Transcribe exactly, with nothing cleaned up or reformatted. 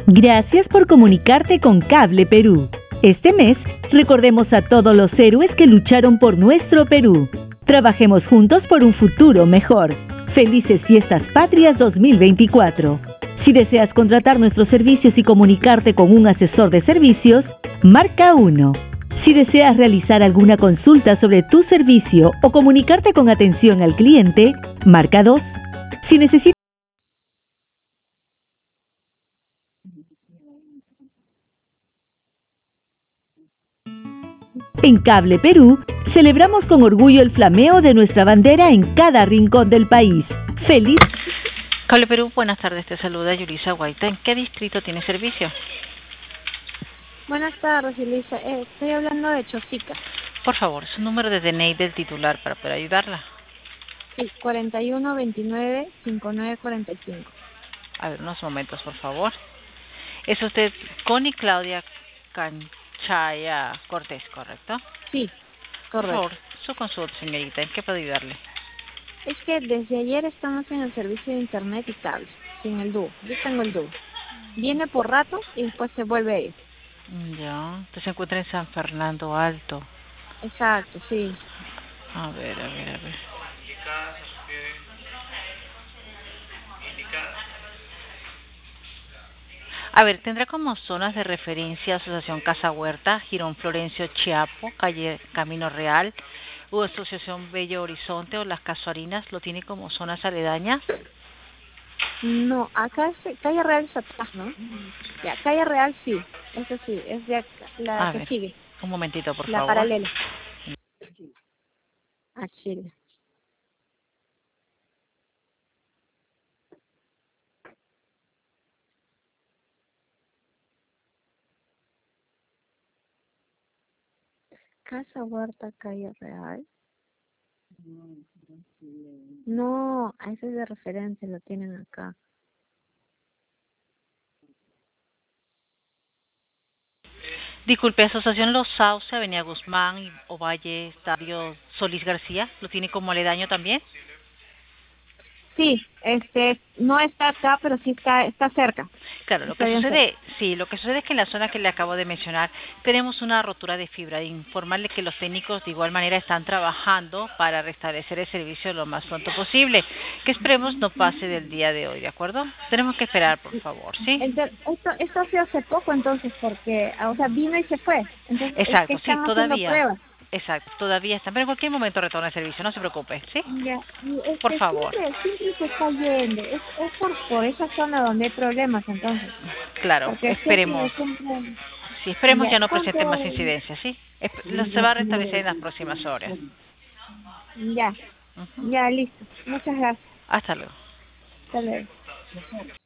Gracias por comunicarte con Cable Perú. Este mes, recordemos a todos los héroes que lucharon por nuestro Perú. Trabajemos juntos por un futuro mejor. Felices Fiestas Patrias dos mil veinticuatro. Si deseas contratar nuestros servicios y comunicarte con un asesor de servicios, marca uno. Si deseas realizar alguna consulta sobre tu servicio o comunicarte con atención al cliente, marca dos. Si necesitas En Cable Perú, celebramos con orgullo el flameo de nuestra bandera en cada rincón del país. ¡Feliz! Cable Perú, buenas tardes, te saluda Yulisa Guaita. ¿En qué distrito tiene servicio? Buenas tardes, Yulisa. Eh, estoy hablando de Chosica. Por favor, su número de D N I del titular para poder ayudarla. Sí, cuarenta y uno veintinueve cincuenta y nueve cuarenta y cinco. A ver, unos momentos, por favor. ¿Es usted Connie Claudia Canchaya Cortés, correcto? Sí, correcto. Por favor, su consulta, señorita. ¿En qué puedo ayudarle? Es que desde ayer estamos en el servicio de internet y cable, sin el dúo. Yo tengo el dúo. Viene por rato y después se vuelve a ir. Ya, usted se encuentra en San Fernando Alto. Exacto, sí. A ver, a ver, a ver. A ver, tendrá como zonas de referencia Asociación Casa Huerta, Girón Florencio Chiapo, calle Camino Real, o Asociación Bello Horizonte o Las Casuarinas, ¿lo tiene como zonas aledañas? No, acá es Calle Real es atrás, ¿no? Ya, Calle Real sí, eso sí, es de acá, la A que ver, sigue, un momentito, por la favor. paralela. A Chile. Casa Huerta, Calle Real. No, a ese es de referencia, lo tienen acá. Disculpe, Asociación Los Sauce, Avenida Guzmán, Ovalle, Estadio Solís García, ¿lo tiene como aledaño también? Sí, este, no está acá, pero sí está, está cerca. Claro, lo Está que bien sucede, cerca. sí, lo que sucede es que en la zona que le acabo de mencionar tenemos una rotura de fibra, de informarle que los técnicos de igual manera están trabajando para restablecer el servicio lo más pronto posible, que esperemos no pase del día de hoy, ¿de acuerdo? Tenemos que esperar, por favor, ¿sí? Entonces, esto, esto ha sido hace poco entonces, porque, o sea, vino y se fue. Entonces, es que Exacto, sí, están haciendo todavía, pruebas. exacto, todavía están, pero en cualquier momento retorna el servicio, no se preocupe, ¿sí? Ya, y Por este, favor. siempre, siempre se está yendo. Es, es por, por esa zona donde hay problemas entonces. Claro, Porque sé que esperemos. siempre... Sí, esperemos Ya, ya no presente más ¿cuánto? incidencias, ¿sí? Esp- lo- Se va a restablecer en las próximas horas. Ya, Ujú. ya, listo. Muchas gracias. Hasta luego. Hasta luego.